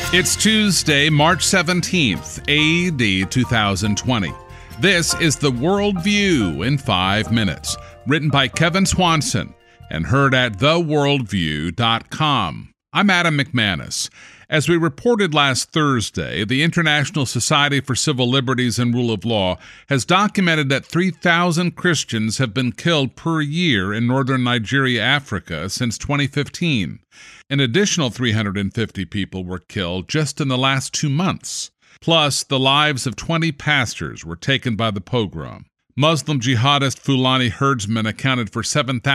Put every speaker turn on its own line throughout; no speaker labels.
It's Tuesday, March 17th, AD 2020. This is The World View in 5 minutes, written by Kevin Swanson and heard at theworldview.com. I'm Adam McManus. As we reported last Thursday, the International Society for Civil Liberties and Rule of Law has documented that 3,000 Christians have been killed per year in northern Nigeria, Africa, since 2015. An additional 350 people were killed just in the last 2 months. Plus, the lives of 20 pastors were taken by the pogrom. Muslim jihadist Fulani herdsmen accounted for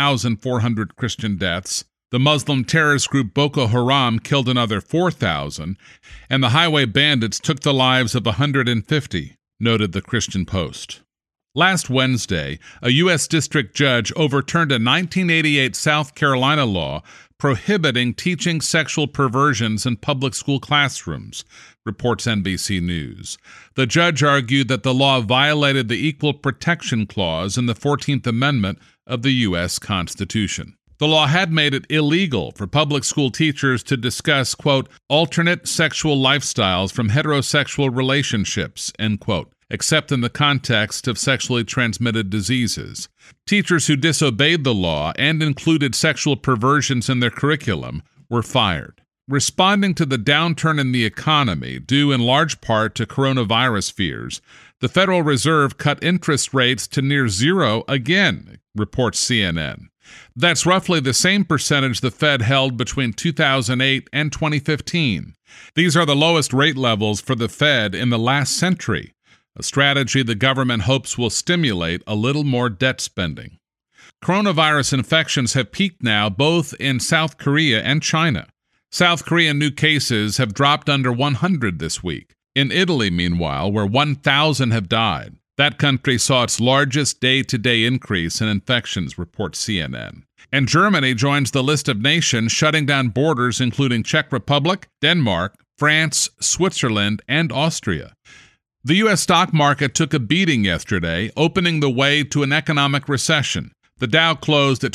7,400 Christian deaths. The Muslim terrorist group Boko Haram killed another 4,000, and the highway bandits took the lives of 150, noted the Christian Post. Last Wednesday, a U.S. district judge overturned a 1988 South Carolina law prohibiting teaching sexual perversions in public school classrooms, reports NBC News. The judge argued that the law violated the Equal Protection Clause in the 14th Amendment of the U.S. Constitution. The law had made it illegal for public school teachers to discuss, quote, alternate sexual lifestyles from heterosexual relationships, end quote, except in the context of sexually transmitted diseases. Teachers who disobeyed the law and included sexual perversions in their curriculum were fired. Responding to the downturn in the economy, due in large part to coronavirus fears, the Federal Reserve cut interest rates to near zero again, reports CNN. That's roughly the same percentage the Fed held between 2008 and 2015. These are the lowest rate levels for the Fed in the last century, a strategy the government hopes will stimulate a little more debt spending. Coronavirus infections have peaked now both in South Korea and China. South Korean new cases have dropped under 100 this week. In Italy, meanwhile, where 1,000 have died, that country saw its largest day-to-day increase in infections, reports CNN. And Germany joins the list of nations shutting down borders including Czech Republic, Denmark, France, Switzerland, and Austria. The U.S. stock market took a beating yesterday, opening the way to an economic recession. The Dow closed at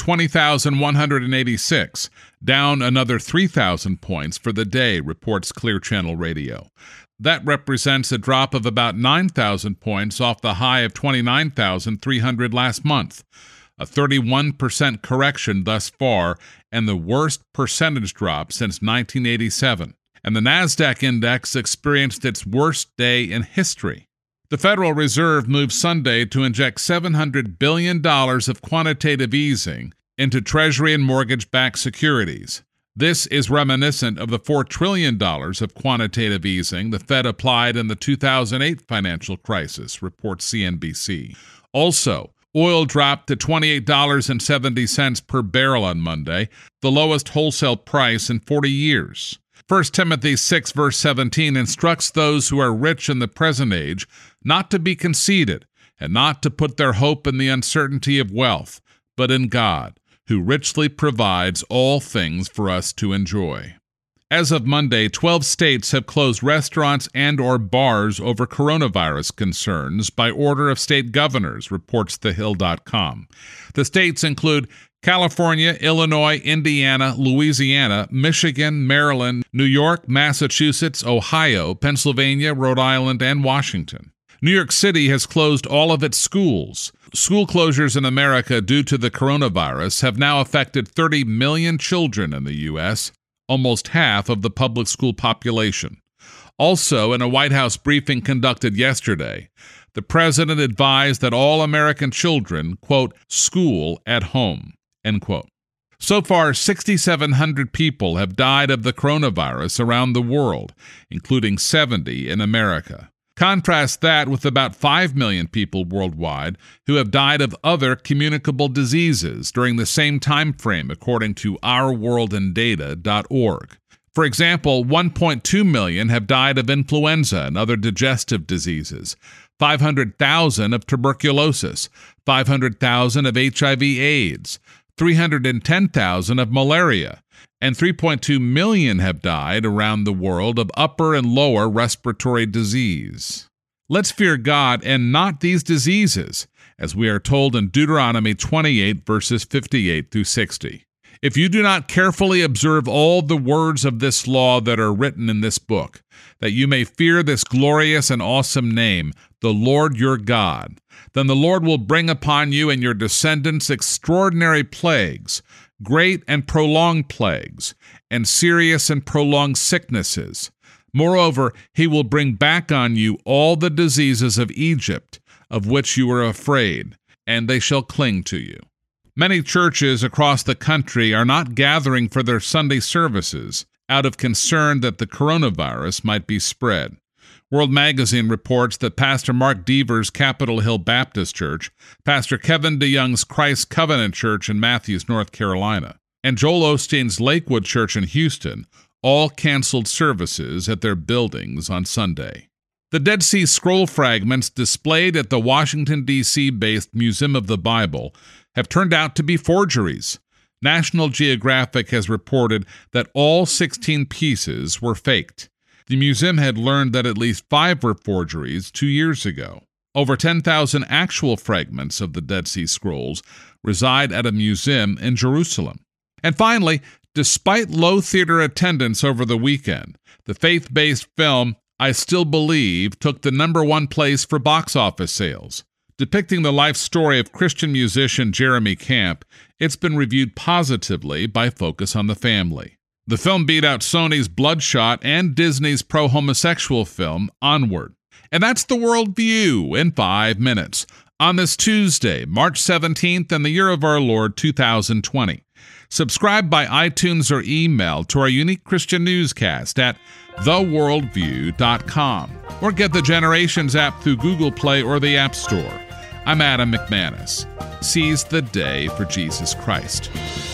20,186, down another 3,000 points for the day, reports Clear Channel Radio. That represents a drop of about 9,000 points off the high of 29,300 last month, a 31% correction thus far, and the worst percentage drop since 1987. And the NASDAQ index experienced its worst day in history. The Federal Reserve moved Sunday to inject $700 billion of quantitative easing into Treasury and mortgage-backed securities. This is reminiscent of the $4 trillion of quantitative easing the Fed applied in the 2008 financial crisis, reports CNBC. Also, oil dropped to $28.70 per barrel on Monday, the lowest wholesale price in 40 years. 1 Timothy 6, verse 17 instructs those who are rich in the present age not to be conceited and not to put their hope in the uncertainty of wealth, but in God, who richly provides all things for us to enjoy. As of Monday, 12 states have closed restaurants and or bars over coronavirus concerns by order of state governors, reports TheHill.com. The states include California, Illinois, Indiana, Louisiana, Michigan, Maryland, New York, Massachusetts, Ohio, Pennsylvania, Rhode Island, and Washington. New York City has closed all of its schools. School closures in America due to the coronavirus have now affected 30 million children in the U.S., almost half of the public school population. Also, in a White House briefing conducted yesterday, the president advised that all American children, quote, school at home, end quote. So far, 6,700 people have died of the coronavirus around the world, including 70 in America. Contrast that with about 5 million people worldwide who have died of other communicable diseases during the same time frame, according to OurWorldInData.org. For example, 1.2 million have died of influenza and other digestive diseases, 500,000 of tuberculosis, 500,000 of HIV/AIDS, 310,000 of malaria, and 3.2 million have died around the world of upper and lower respiratory disease. Let's fear God and not these diseases, as we are told in Deuteronomy 28, verses 58 through 60. If you do not carefully observe all the words of this law that are written in this book, that you may fear this glorious and awesome name, the Lord your God, then the Lord will bring upon you and your descendants extraordinary plagues, great and prolonged plagues, and serious and prolonged sicknesses. Moreover, he will bring back on you all the diseases of Egypt, of which you were afraid, and they shall cling to you. Many churches across the country are not gathering for their Sunday services out of concern that the coronavirus might be spread. World Magazine reports that Pastor Mark Deaver's Capitol Hill Baptist Church, Pastor Kevin DeYoung's Christ Covenant Church in Matthews, North Carolina, and Joel Osteen's Lakewood Church in Houston all canceled services at their buildings on Sunday. The Dead Sea Scroll fragments displayed at the Washington, D.C.-based Museum of the Bible have turned out to be forgeries. National Geographic has reported that all 16 pieces were faked. The museum had learned that at least 5 were forgeries 2 years ago. Over 10,000 actual fragments of the Dead Sea Scrolls reside at a museum in Jerusalem. And finally, despite low theater attendance over the weekend, the faith-based film I Still Believe took the #1 place for box office sales. Depicting the life story of Christian musician Jeremy Camp, it's been reviewed positively by Focus on the Family. The film beat out Sony's Bloodshot and Disney's pro-homosexual film Onward. And that's the World View in 5 minutes on this Tuesday, March 17th, in the year of our Lord 2020. Subscribe by iTunes or email to our unique Christian newscast at theworldview.com or get the Generations app through Google Play or the App Store. I'm Adam McManus. Seize the day for Jesus Christ.